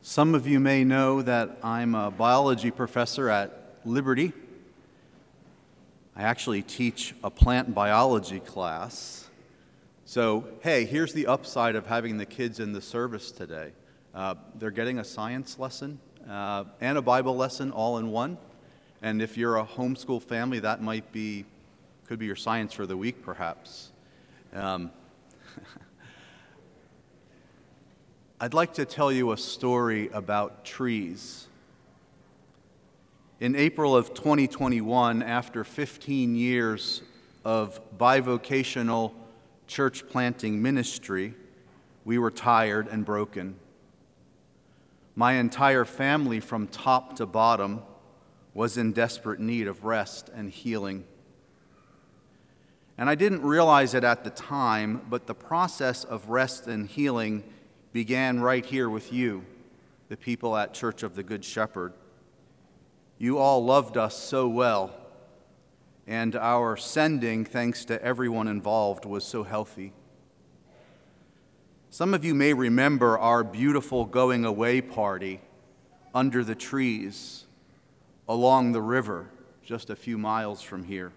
Some of you may know that I'm a biology professor at Liberty. I actually teach a plant biology class. So, hey, here's the upside of having the kids in the service today. They're getting a science lesson and a Bible lesson all in one. And if you're a homeschool family, that could be your science for the week, perhaps. I'd like to tell you a story about trees. In April of 2021, after 15 years of bivocational church planting ministry, we were tired and broken. My entire family, from top to bottom, was in desperate need of rest and healing. And I didn't realize it at the time, but the process of rest and healing began right here with you, the people at Church of the Good Shepherd. You all loved us so well, and our sending, thanks to everyone involved, was so healthy. Some of you may remember our beautiful going away party under the trees along the river just a few miles from here.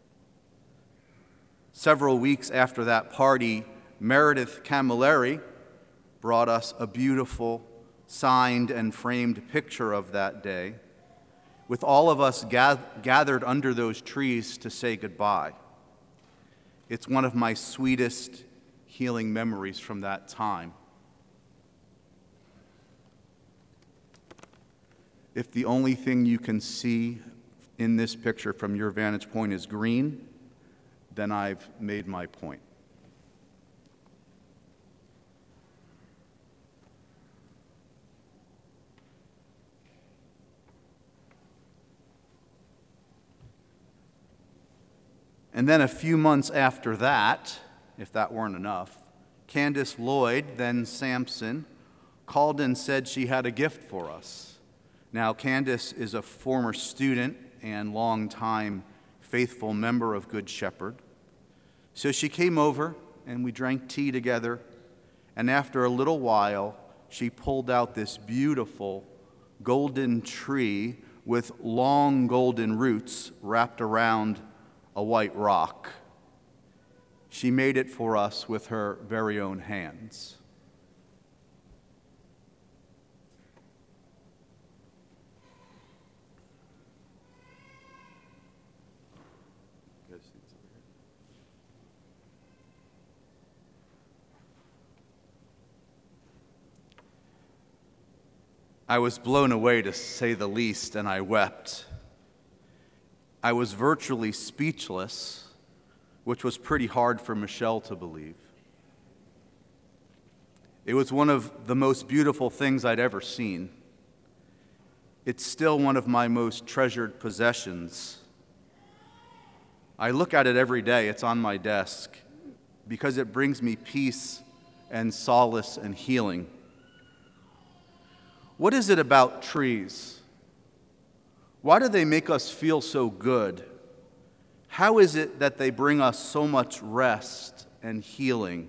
Several weeks after that party, Meredith Camilleri brought us a beautiful signed and framed picture of that day, with all of us gathered under those trees to say goodbye. It's one of my sweetest healing memories from that time. If the only thing you can see in this picture from your vantage point is green, then I've made my point. And then a few months after that, if that weren't enough, Candace Lloyd, then Sampson, called and said she had a gift for us. Now, Candace is a former student and longtime faithful member of Good Shepherd. So she came over and we drank tea together, and after a little while, she pulled out this beautiful golden tree with long golden roots wrapped around a white rock. She made it for us with her very own hands. I was blown away, to say the least, and I wept. I was virtually speechless, which was pretty hard for Michelle to believe. It was one of the most beautiful things I'd ever seen. It's still one of my most treasured possessions. I look at it every day. It's on my desk because it brings me peace and solace and healing. What is it about trees? Why do they make us feel so good? How is it that they bring us so much rest and healing?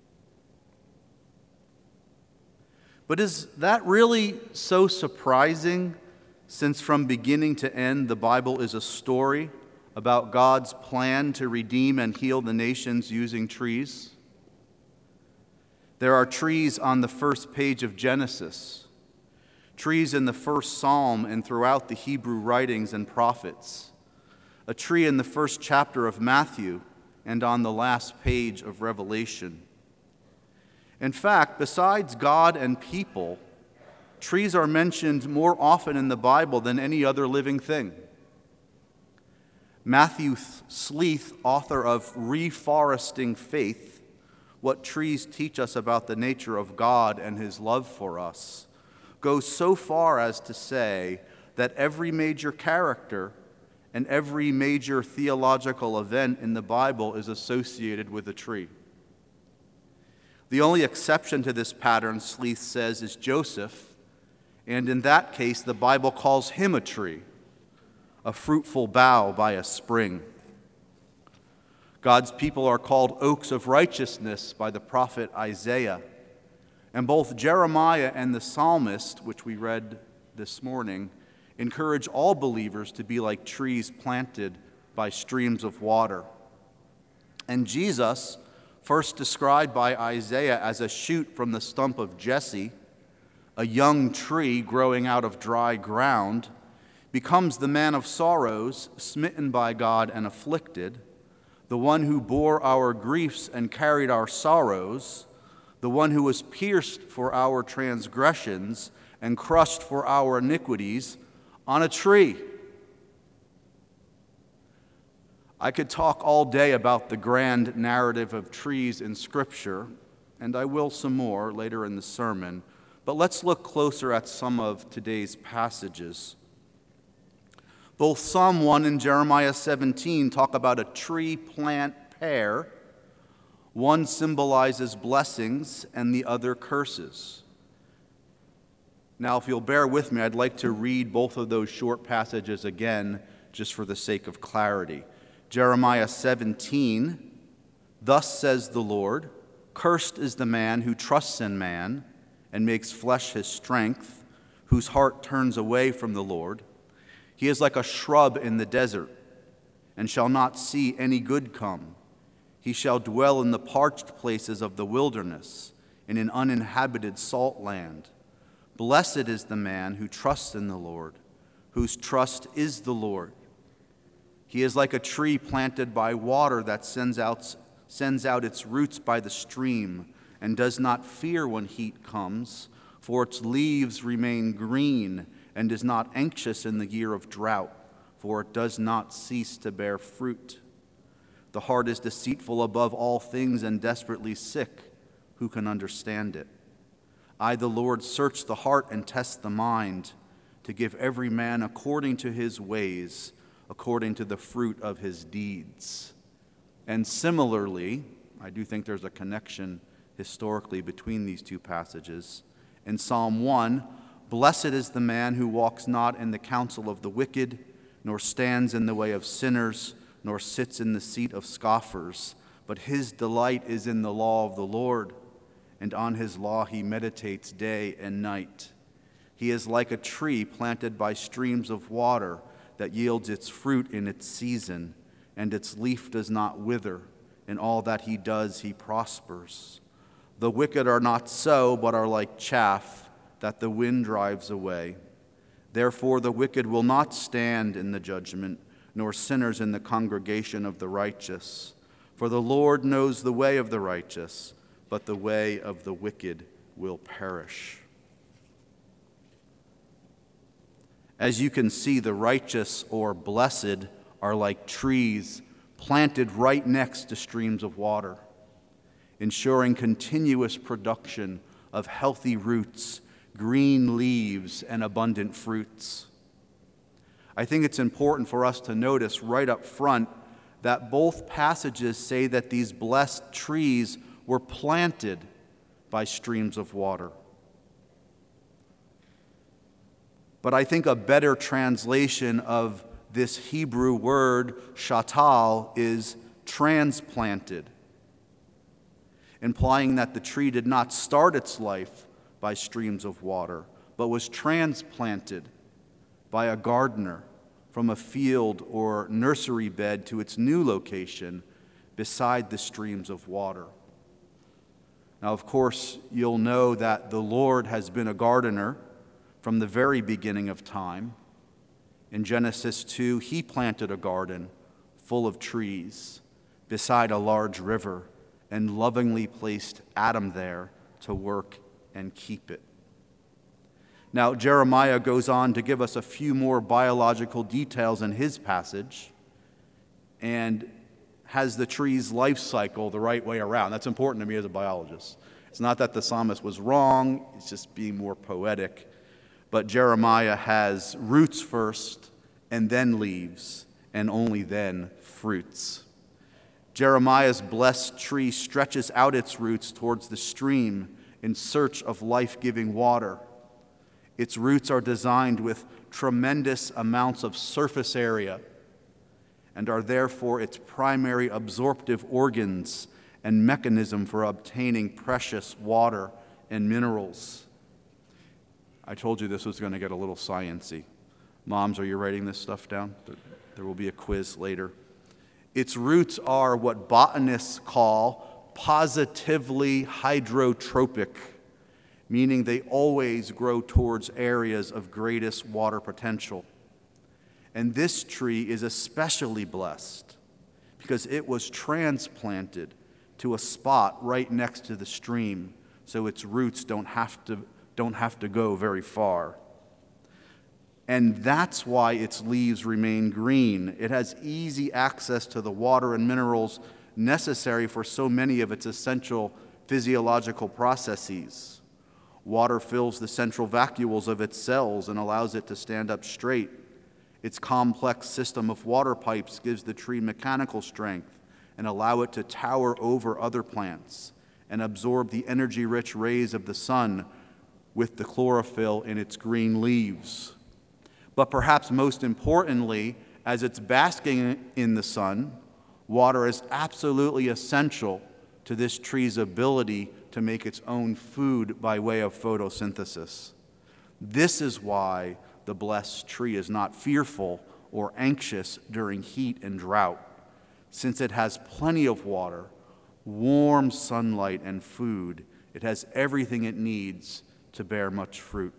But is that really so surprising, since from beginning to end the Bible is a story about God's plan to redeem and heal the nations using trees? There are trees on the first page of Genesis, trees in the first Psalm and throughout the Hebrew writings and prophets, a tree in the first chapter of Matthew and on the last page of Revelation. In fact, besides God and people, trees are mentioned more often in the Bible than any other living thing. Matthew Sleeth, author of Reforesting Faith, What Trees Teach Us About the Nature of God and His Love for Us, goes so far as to say that every major character and every major theological event in the Bible is associated with a tree. The only exception to this pattern, Sleeth says, is Joseph, and in that case, the Bible calls him a tree, a fruitful bough by a spring. God's people are called oaks of righteousness by the prophet Isaiah, And both Jeremiah and the psalmist, which we read this morning, encourage all believers to be like trees planted by streams of water. And Jesus, first described by Isaiah as a shoot from the stump of Jesse, a young tree growing out of dry ground, becomes the man of sorrows, smitten by God and afflicted, the one who bore our griefs and carried our sorrows, the one who was pierced for our transgressions and crushed for our iniquities on a tree. I could talk all day about the grand narrative of trees in Scripture, and I will some more later in the sermon, but let's look closer at some of today's passages. Both Psalm 1 and Jeremiah 17 talk about a tree plant pair. One symbolizes blessings and the other curses. Now, if you'll bear with me, I'd like to read both of those short passages again, just for the sake of clarity. Jeremiah 17, "Thus says the Lord, cursed is the man who trusts in man and makes flesh his strength, whose heart turns away from the Lord. He is like a shrub in the desert, and shall not see any good come. He shall dwell in the parched places of the wilderness, in an uninhabited salt land. Blessed is the man who trusts in the Lord, whose trust is the Lord. He is like a tree planted by water that sends out its roots by the stream, and does not fear when heat comes, for its leaves remain green, and is not anxious in the year of drought, for it does not cease to bear fruit. The heart is deceitful above all things and desperately sick. Who can understand it? I, the Lord, search the heart and test the mind, to give every man according to his ways, according to the fruit of his deeds." And similarly, I do think there's a connection historically between these two passages. In Psalm 1, "Blessed is the man who walks not in the counsel of the wicked, nor stands in the way of sinners, nor sits in the seat of scoffers, but his delight is in the law of the Lord, and on his law he meditates day and night. He is like a tree planted by streams of water that yields its fruit in its season, and its leaf does not wither. In all that he does, he prospers. The wicked are not so, but are like chaff that the wind drives away. Therefore the wicked will not stand in the judgment, nor sinners in the congregation of the righteous. For the Lord knows the way of the righteous, but the way of the wicked will perish." As you can see, the righteous or blessed are like trees planted right next to streams of water, ensuring continuous production of healthy roots, green leaves, and abundant fruits. I think it's important for us to notice right up front that both passages say that these blessed trees were planted by streams of water. But I think a better translation of this Hebrew word, shatal, is transplanted, implying that the tree did not start its life by streams of water, but was transplanted by a gardener from a field or nursery bed to its new location beside the streams of water. Now, of course, you'll know that the Lord has been a gardener from the very beginning of time. In Genesis 2, he planted a garden full of trees beside a large river and lovingly placed Adam there to work and keep it. Now, Jeremiah goes on to give us a few more biological details in his passage and has the tree's life cycle the right way around. That's important to me as a biologist. It's not that the psalmist was wrong, it's just being more poetic. But Jeremiah has roots first, and then leaves, and only then fruits. Jeremiah's blessed tree stretches out its roots towards the stream in search of life-giving water. Its roots are designed with tremendous amounts of surface area and are therefore its primary absorptive organs and mechanism for obtaining precious water and minerals. I told you this was going to get a little science-y. Moms, are you writing this stuff down? There will be a quiz later. Its roots are what botanists call positively hydrotropic, meaning they always grow towards areas of greatest water potential. And this tree is especially blessed because it was transplanted to a spot right next to the stream, so its roots don't have to go very far. And that's why its leaves remain green. It has easy access to the water and minerals necessary for so many of its essential physiological processes. Water fills the central vacuoles of its cells and allows it to stand up straight. Its complex system of water pipes gives the tree mechanical strength and allow it to tower over other plants and absorb the energy-rich rays of the sun with the chlorophyll in its green leaves. But perhaps most importantly, as it's basking in the sun, water is absolutely essential to this tree's ability to make its own food by way of photosynthesis. This is why the blessed tree is not fearful or anxious during heat and drought, since it has plenty of water, warm sunlight, and food. It has everything it needs to bear much fruit.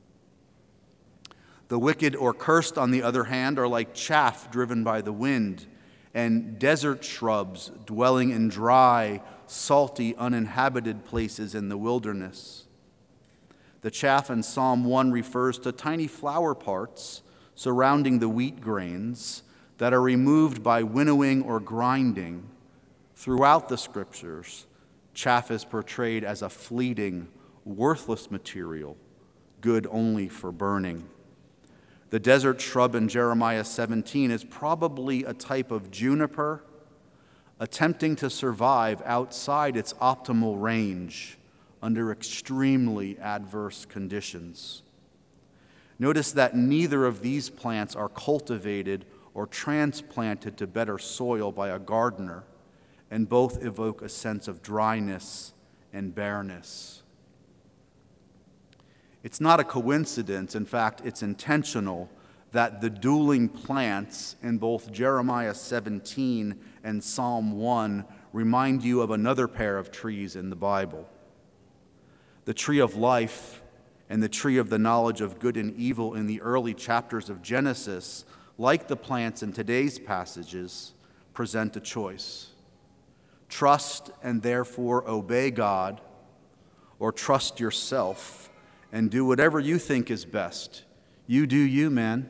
The wicked or cursed, on the other hand, are like chaff driven by the wind, and desert shrubs dwelling in dry, salty, uninhabited places in the wilderness. The chaff in Psalm 1 refers to tiny flower parts surrounding the wheat grains that are removed by winnowing or grinding. Throughout the scriptures, chaff is portrayed as a fleeting, worthless material, good only for burning. The desert shrub in Jeremiah 17 is probably a type of juniper attempting to survive outside its optimal range under extremely adverse conditions. Notice that neither of these plants are cultivated or transplanted to better soil by a gardener, and both evoke a sense of dryness and bareness. It's not a coincidence, in fact, it's intentional, that the dueling plants in both Jeremiah 17 and Psalm 1 remind you of another pair of trees in the Bible. The tree of life and the tree of the knowledge of good and evil in the early chapters of Genesis, like the plants in today's passages, present a choice. Trust and therefore obey God, or trust yourself and do whatever you think is best. You do you, man.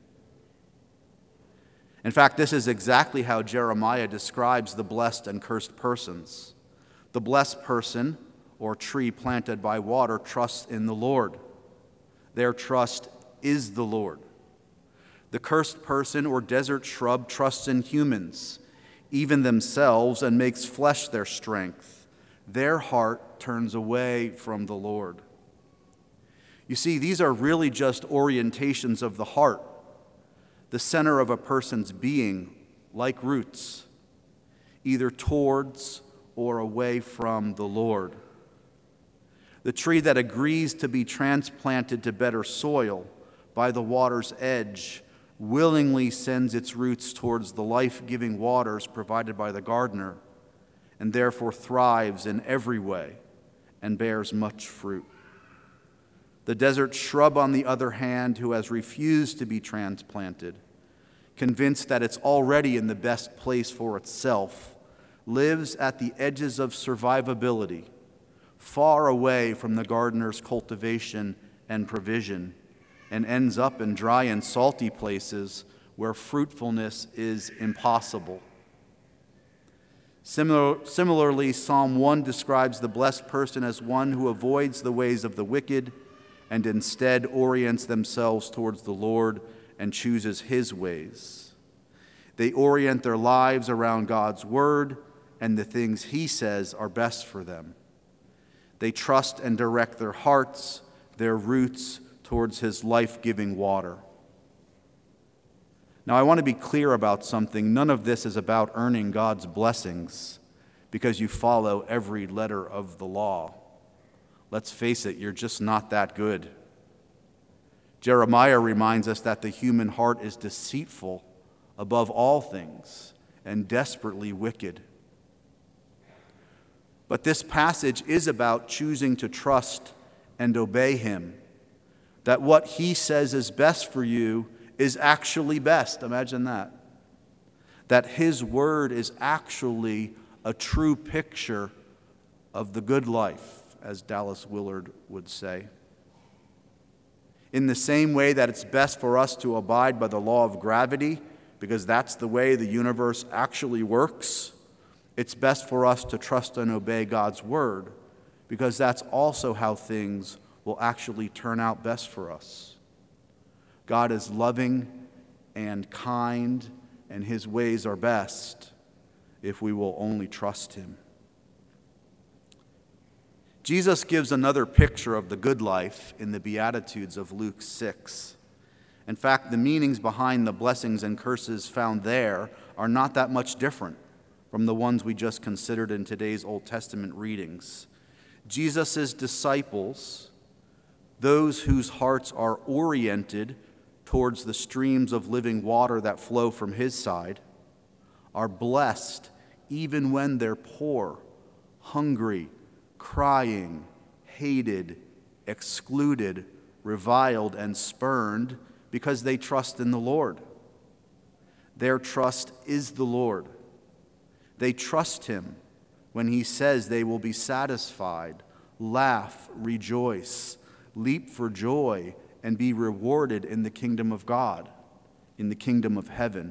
In fact, this is exactly how Jeremiah describes the blessed and cursed persons. The blessed person, or tree planted by water, trusts in the Lord. Their trust is the Lord. The cursed person, or desert shrub, trusts in humans, even themselves, and makes flesh their strength. Their heart turns away from the Lord. You see, these are really just orientations of the heart, the center of a person's being, like roots, either towards or away from the Lord. The tree that agrees to be transplanted to better soil by the water's edge willingly sends its roots towards the life-giving waters provided by the gardener, and therefore thrives in every way and bears much fruit. The desert shrub, on the other hand, who has refused to be transplanted, convinced that it's already in the best place for itself, lives at the edges of survivability, far away from the gardener's cultivation and provision, and ends up in dry and salty places where fruitfulness is impossible. Similarly, Psalm 1 describes the blessed person as one who avoids the ways of the wicked and instead orients themselves towards the Lord and chooses His ways. They orient their lives around God's word and the things He says are best for them. They trust and direct their hearts, their roots, towards His life-giving water. Now, I want to be clear about something. None of this is about earning God's blessings because you follow every letter of the law. Let's face it, you're just not that good. Jeremiah reminds us that the human heart is deceitful above all things and desperately wicked. But this passage is about choosing to trust and obey him, that what he says is best for you is actually best. Imagine that. That his word is actually a true picture of the good life, as Dallas Willard would say. In the same way that it's best for us to abide by the law of gravity, because that's the way the universe actually works, it's best for us to trust and obey God's word, because that's also how things will actually turn out best for us. God is loving and kind, and his ways are best if we will only trust him. Jesus gives another picture of the good life in the Beatitudes of Luke 6. In fact, the meanings behind the blessings and curses found there are not that much different from the ones we just considered in today's Old Testament readings. Jesus' disciples, those whose hearts are oriented towards the streams of living water that flow from his side, are blessed even when they're poor, hungry, crying, hated, excluded, reviled, and spurned because they trust in the Lord. Their trust is the Lord. They trust him when he says they will be satisfied, laugh, rejoice, leap for joy, and be rewarded in the kingdom of God, in the kingdom of heaven.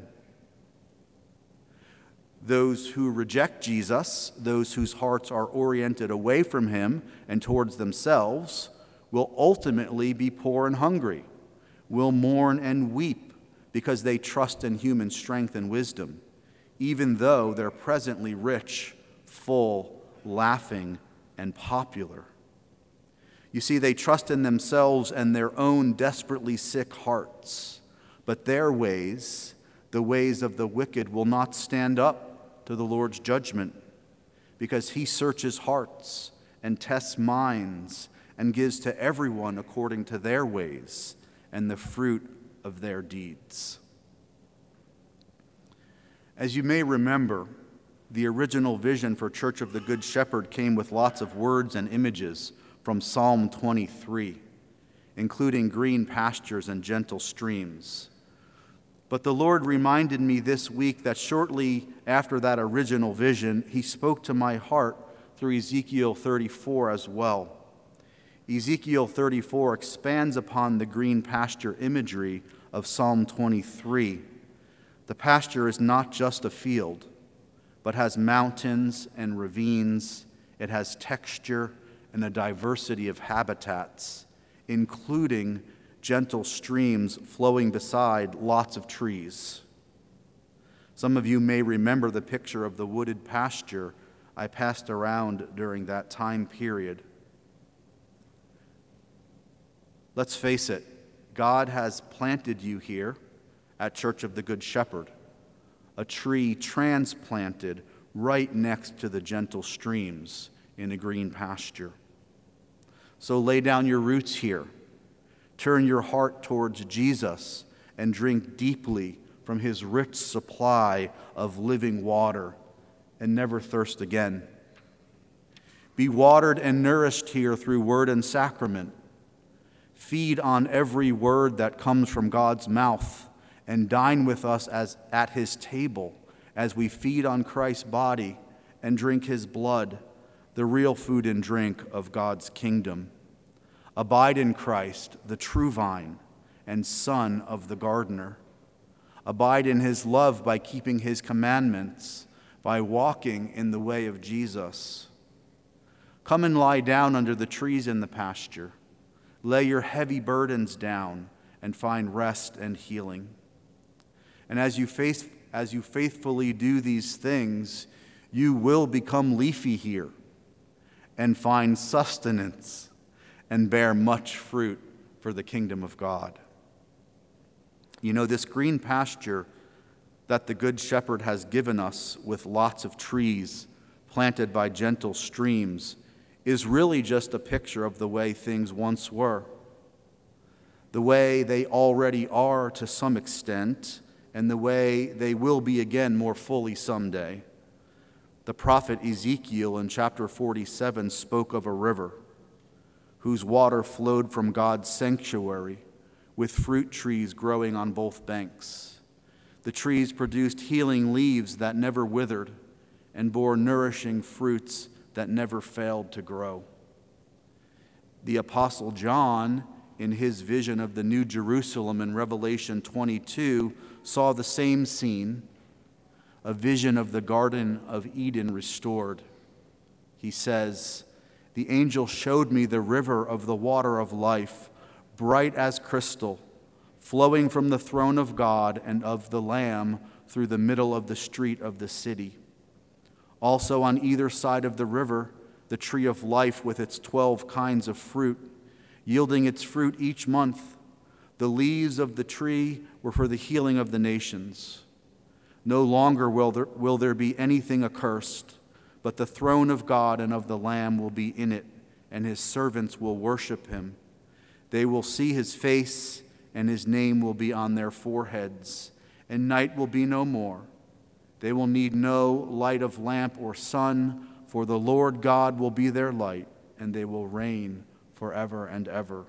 Those who reject Jesus, those whose hearts are oriented away from him and towards themselves, will ultimately be poor and hungry, will mourn and weep because they trust in human strength and wisdom, even though they're presently rich, full, laughing, and popular. You see, they trust in themselves and their own desperately sick hearts, but their ways, the ways of the wicked, will not stand up to the Lord's judgment, because he searches hearts and tests minds and gives to everyone according to their ways and the fruit of their deeds. As you may remember, the original vision for Church of the Good Shepherd came with lots of words and images from Psalm 23, including green pastures and gentle streams. But the Lord reminded me this week that shortly after that original vision, he spoke to my heart through Ezekiel 34 as well. Ezekiel 34 expands upon the green pasture imagery of Psalm 23. The pasture is not just a field, but has mountains and ravines. It has texture and a diversity of habitats, including gentle streams flowing beside lots of trees. Some of you may remember the picture of the wooded pasture I passed around during that time period. Let's face it, God has planted you here at Church of the Good Shepherd, a tree transplanted right next to the gentle streams in a green pasture. So lay down your roots here. Turn your heart towards Jesus and drink deeply from his rich supply of living water and never thirst again. Be watered and nourished here through word and sacrament. Feed on every word that comes from God's mouth and dine with us at his table as we feed on Christ's body and drink his blood, the real food and drink of God's kingdom. Abide in Christ, the true vine and son of the gardener. Abide in his love by keeping his commandments, by walking in the way of Jesus. Come and lie down under the trees in the pasture. Lay your heavy burdens down and find rest and healing. And as you faithfully do these things, you will become leafy here and find sustenance and bear much fruit for the kingdom of God. You know, this green pasture that the Good Shepherd has given us with lots of trees planted by gentle streams is really just a picture of the way things once were, the way they already are to some extent, and the way they will be again more fully someday. The prophet Ezekiel in chapter 47 spoke of a river whose water flowed from God's sanctuary, with fruit trees growing on both banks. The trees produced healing leaves that never withered and bore nourishing fruits that never failed to grow. The Apostle John, in his vision of the New Jerusalem in Revelation 22, saw the same scene, a vision of the Garden of Eden restored. He says, "The angel showed me the river of the water of life, bright as crystal, flowing from the throne of God and of the Lamb through the middle of the street of the city. Also on either side of the river, the tree of life with its 12 kinds of fruit, yielding its fruit each month. The leaves of the tree were for the healing of the nations. No longer will there be anything accursed, but the throne of God and of the Lamb will be in it, and his servants will worship him. They will see his face, and his name will be on their foreheads, and night will be no more. They will need no light of lamp or sun, for the Lord God will be their light, and they will reign forever and ever."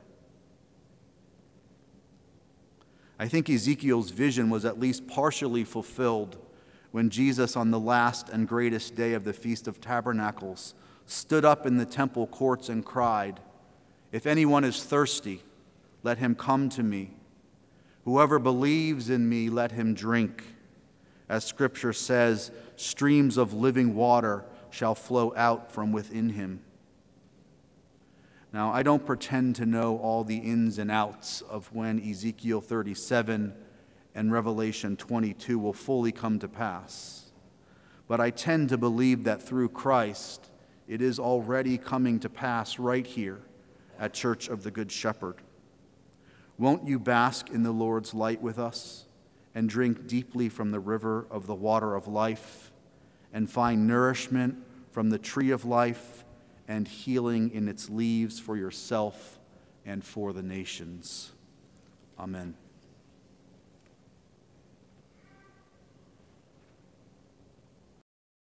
I think Ezekiel's vision was at least partially fulfilled when Jesus, on the last and greatest day of the Feast of Tabernacles, stood up in the temple courts and cried, "If anyone is thirsty, let him come to me. Whoever believes in me, let him drink. As Scripture says, streams of living water shall flow out from within him." Now, I don't pretend to know all the ins and outs of when Ezekiel 37 and Revelation 22 will fully come to pass, but I tend to believe that through Christ, it is already coming to pass right here at Church of the Good Shepherd. Won't you bask in the Lord's light with us and drink deeply from the river of the water of life and find nourishment from the tree of life and healing in its leaves for yourself and for the nations? Amen.